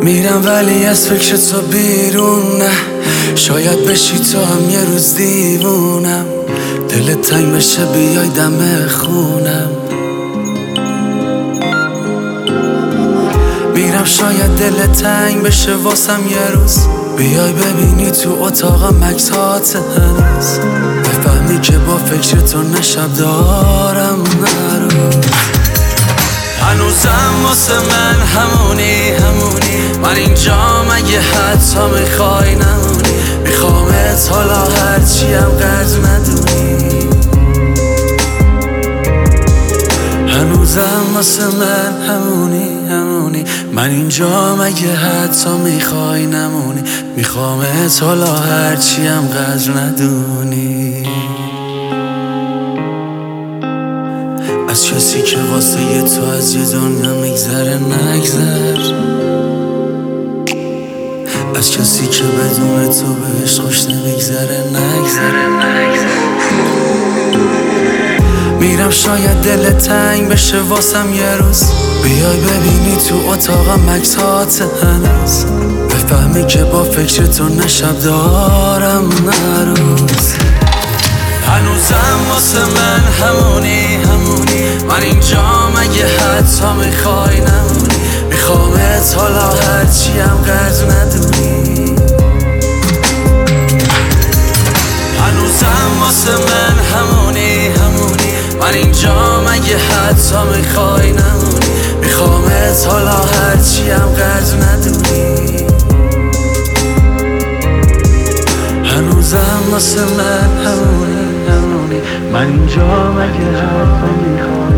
میرم ولی از فکر تو بیرون نه، شاید بشی تو هم یه روز دیوونم، دلت تنگ بشه بیای دم خونم. میرم شاید دلت تنگ بشه واسم یه روز، بیای ببینی تو اتاقم عکسات هنوز، بفهمی که با فکر تو نشب دارم نروز. هنوزم واسه من همونی من اینجا مگه حتی میخوای نمونی، میخوامت حالا هرچیم قدر ندونی. هنوزم واسه من همونی من اینجا مگه حتی میخوای نمونی، میخوامت حالا هرچیم قدر ندونی. از کسی که واسه یه تو از یه دنیا میگذره نگذر، از کسی که بدون تو بهش خوش نمیگذره نگذر. میرم شاید دلت تنگ بشه واسم یه روز، بیای ببینی تو اتاقم عکسات هنوز، بفهمی که با فکر تو نشب دارم نروز. هنوزم واسه من همونی من اینجا مگه حتی میخوای نمونی، میخوامت حالا هرچیم قدر ندونی. هنوزم واسه من همونی من اینجا مگه حتی میخوای نمونی، میخوامت حالا هرچیم قدر ندونی. هنوزم واسه من همونی من اینجا مگه حتی میخوای